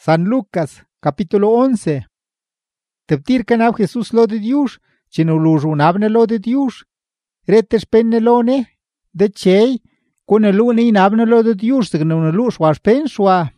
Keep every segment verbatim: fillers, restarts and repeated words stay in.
San Lucas, capítulo once. Tebtir canab Jesús lo de Dios, chino lujunabne lo de Dios. Retes pennelone, de chey, con el lune inabne lo de Dios, de no luz was pensua.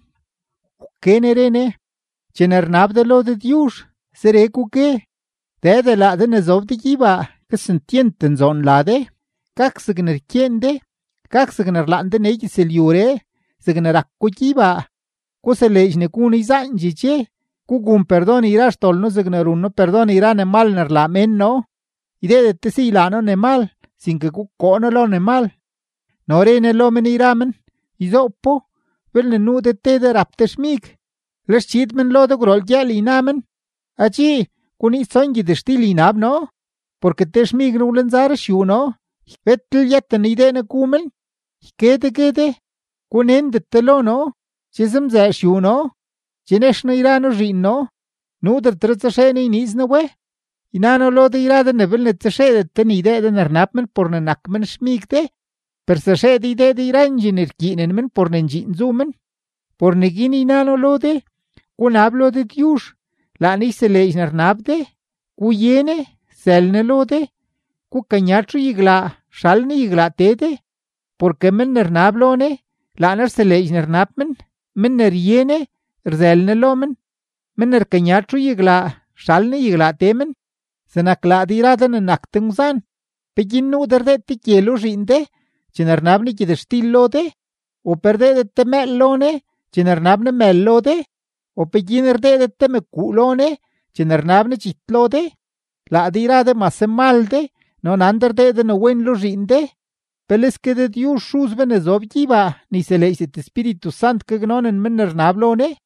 Kenerene, chenernab de lo de Dios, seré cuque. De de la de nezov de giva, que sentienten zon lade, kak signer kiende, kak signer lande neji seliure, signer akko giva. Cosa lejne kuni zanjiche, kugum perdon irá stolno signer uno perdon irá ne mal ner la menno, ide de te si lano ne mal, sin que kukono lo ne mal. Nore ne lo men iramen, izopo, vel ne nu de te de raptesmik. Les chitmen lo de grol jali namen, achi, kuni sonji de stili nab no, porque te smig nulen zare shu no, vetel yetten ide ne kumen, kete kete, kunen de telo no, chism za shu no, chinesh no irano rin no, nu der tretsashe ne iniz no we, inano lo de irada ne vel ne tsashe de ten ide de nernapmen por ne nakmen smig de, per sashe de ide de iranjin irkinen men por ne njin zumen, por ne gini inano lo de, kun hablo de Dios, la ni se le nabde, ku yene, selne lode, ku kanyatru igla, shalne igla tede, porque men nernablone, la ner se le nabmen, men ner yene, rzelne lomen, men ner kanyatru igla, shalne igla temen, se nakla diradan en actungzan, pegin nu derde ti kielo rinde, chenernabni ki de stillode, o perde de temellone, chenernabne mellode, o peginer de de teme culone, chenernabne chitlode, la dira de masemalde, non ander de de no wen lo rinde, peles que de Dios shus venezobjiva, ni se le isit Espíritu Sant que gnon en mennernablone.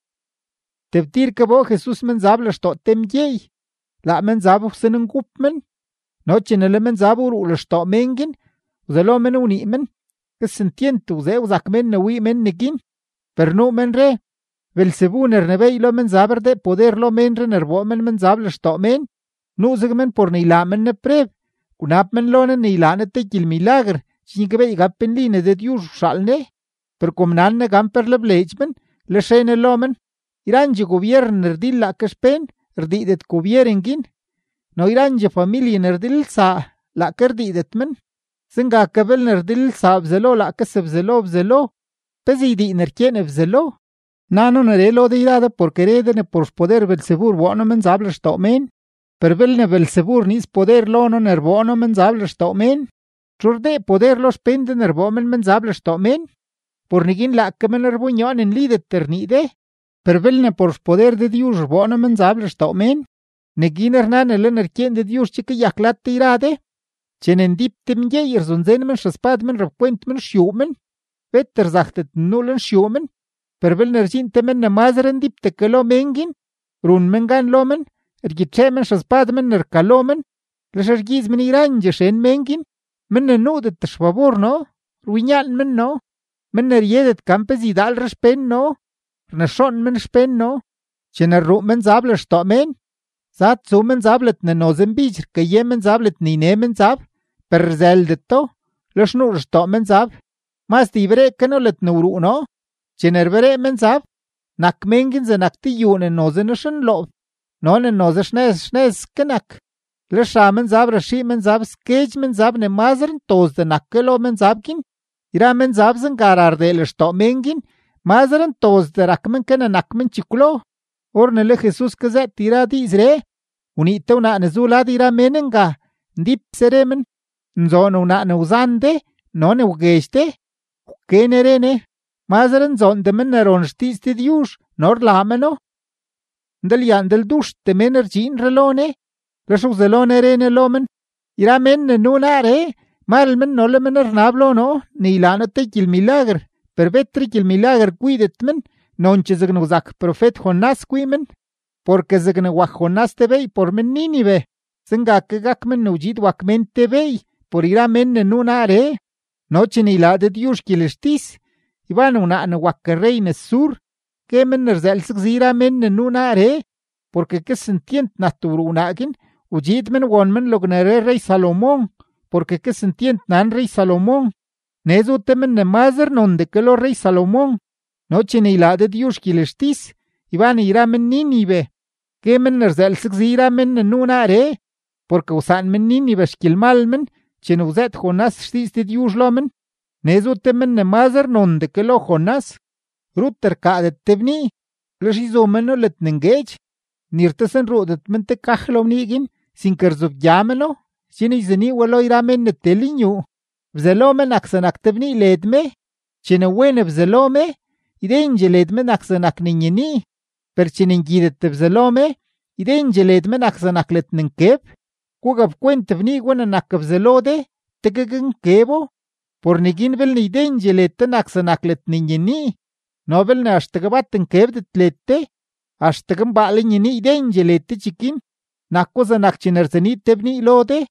Tebtir que bo Jesús menzabla sto tem yei, la menzabu senen gupmen, no chenele menzabu ru sto mengen, uzelo men unimen, que sentientu ze uzakmen ne wi men negin, per no men re, Belzebú nernebey lo menzaber de poder lo menre nervomen menzable sto men, nu zigmen por nilamen ne preb, kunapmen lone nilane te gil milagr, chinkebe gappen line de Dios shalne, per comnan ne gamper le blejmen, le shene lomen, iranji gobierner erdilla kespen, erdidet gobiernengin, no iranji familie nerdil sa, la kerdidet men, zinga kabel nerdil sa bzelo la keseb zelo bzelo, pezidi nerkene bzelo, Nano nerelo de irada por queredene por poder Belzebur bono menzable sto men, per velne Belzebur nis poder lono nervono menzable sto men, churde poder los pende nervomen menzable sto men, por nigin la que men nerbuñon en lide ternide, per velne por poder de Dios bono menzable sto men, negin hernan el enerkien de Dios chique yaklat irade, chenen dip tem yeir zonzenmen shaspadmen repquentmen shumen, vetter zachtet nullen shumen, per vel nerjin temen ne mazeren dip te kelo mengin, run mengan lomen, ergitchemen shaspadmen nerkalomen, leshergizmen iranje shen mengin, men ne nudet tshwabur no, ruinyan men no, men nerjedet campes idal respen no, rnashon men spen no, chener ru men zable sto men, zat zu men zablet ne nozen bijr, ke yemen zablet ni nemen zab, per zeldet to, leshnur sto men zab, mas dibre kenolet nuru no, Chenerbere menzab, nak mengin ze nak ti yun en noze nushen lo, non en noze shnes shnes kenak. Le sha menzab rashi menzab skej menzab ne mazern toz de nak kelo menzabkin, ira menzab zen garar de le sto mengin, mazern toz de rakmen kena nakmen chikulo, or ne le Jesus kaze tira di izre, unite una nezula di ira menenga, ndip seremen, nzon una ne uzande, non e ugeste, ukenerene, Mazaren zon de men eron stis de Dios, nor lameno. Del yan del dush de men ergin relone, les uzelone rene lomen, ira men nunare, mal men no le men ernablo no, ni lanate gil milagr, per vetri gil milagr cuidet men, non che zegnuzak profet Jonas cuimen, porque zegnewak Jonas te vei por men ninive, zenga que gak men nujid wak men te vei, por ira men nunare, noche ni la de Dios gilestis, Iban una ne wakarrey ne sur, que men nerzel zira men ne nunare, porque que sentient naturu unagin, ujid men won men lognere rey Salomón, porque que sentient nan rey Salomón, nezo temen ne mazer non de que lo rey Salomón, noche ni la de Dios kilestis, iban ira men Nínive, que men rzelsikzira men nuna re, porque usan men Nínive xkilmal men, chene uzet Jonás xtiis de Dios lo men, nezute men ne mazer nonde que lo Jonás, ruter kaadet tebni, leshizo meno let nengej, nirtesen rudet men te kajlo mnigin, sin kerzub yamelo, chene izeni welo ira men ne telinyu, vzelo men aksanak tebni ledme, chene wene vzelo me, idenje ledme naksanak ninyeni, per chene ngidet vzelo me, idenje ledme naksanak let nenkeb, kugab kwent vni wena nakabzelode, tegegen kebo, por nigin vel ni idenje lette naksanak let ninyeni, nobel ne ashtagabaten kebdet lette, ashtagam bale nyeni idenje lette chikin, nakkoza nakchinerzeni tebni lode,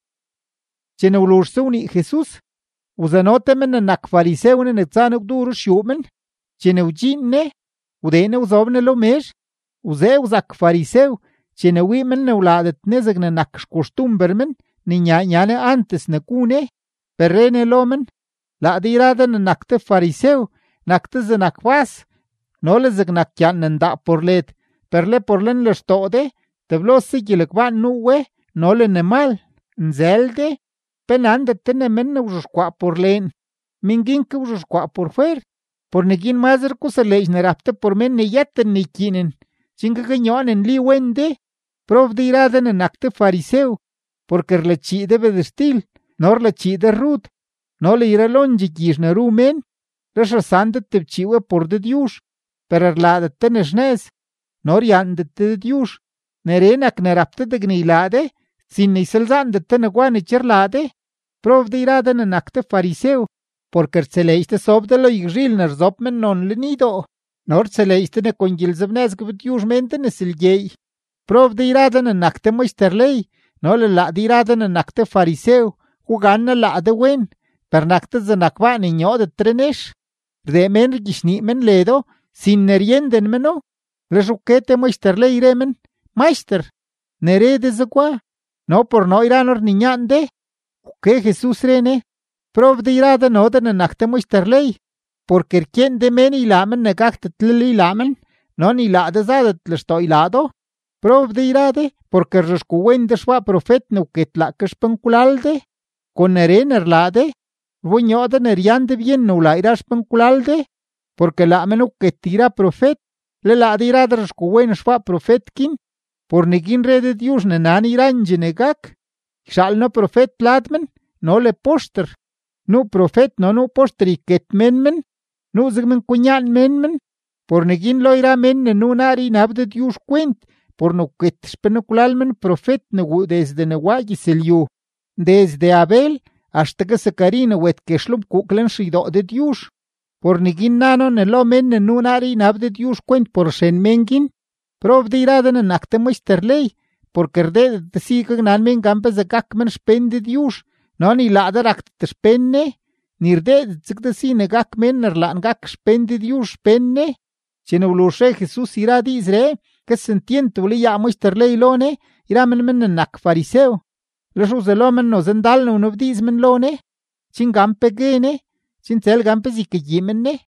chene ulurseuni Jesús, uzanotemen nak fariseune netzanuk duru shumen, chene ujinne, udene uzobne lo mesh, uze uzak fariseu, chene wimen ne uladet nezagne nak shkustumbermen, ni nyane antes ne kune, perrene lomen, la diraden nakte fariseu, nakte zenak vas, no le zagnak yan nenda por let, perle por len le stode, te blosse gilekwan nuwe, no le nemal, nzelde, penande tene men ujuskwa por len, mingin ke ujuskwa por fuer, por negin mazer kusalej nerapte por men ne yetten ni kinen, chinga ganyonen li wende, prov de iraden nakte fariseu, porque le chide bedestil, nor le chide rut, no le ira longi gishne rumen, resasande te chiwe por de Dios, per erlade tenesnes, nor yande te Dios, nerenak nerapte de gnilade, sin ni selzande tenegwane cherlade, prov de iraden nakte fariseu, porque celeiste sob de lo igril nerzopmen non le nido, nor celeiste ne kongilzebnes gvdius mente ne silgei, prov de iraden nakte moisterlei, no le la de iraden nakte fariseu, juganna la de wen, per nakte zanakva niño de trenesh, de men gishni men ledo, sin nerienden meno, le ruquete moisterlei remen, meister, nere de zakwa, no por no iranor niñande, que Jesús rene, prov de irada no de nakte moisterlei, porque quien de men ilamen negactet lili lamen, no ni la de zadet le sto ilado, prov de irade, porque rescuwen de schwa profet no ket la que spanculalde, con erener lade, vuño de neriande bien no la iras spanculalde, porque la menu que tira profet, le la de irade rescuwen schwa profetkin, por negin re de Dios ne nani ranje negak, shall no profet ladmen, no le poster, no profet no no poster y ket menmen, no zigmen kunyan menmen, por negin lo ira men ne no nari nab de Dios cuent, por no ket spenuculalmen profet negu desde neguagi selyu, desde Abel hasta que Zacarina wet que shlum kuklen shido de Dios, por negin nano ne lo men ne no nari nab de Dios cuent por shen mengin, prov de iraden nakte moisterlei, porque de de sigen nan men gampes de gakmen spende Dios, no ni lader akte spenne, ni de zigde sine gakmen ner lan gak spende Dios spenne, chene uloshe Jesús ira dizre, que sentiento li ya moisterlei lone, ira men men nak fariseo, los uzelomen no zendal no nobdizmen lone, chin gampe gene, chin tel gampe zike yimenne,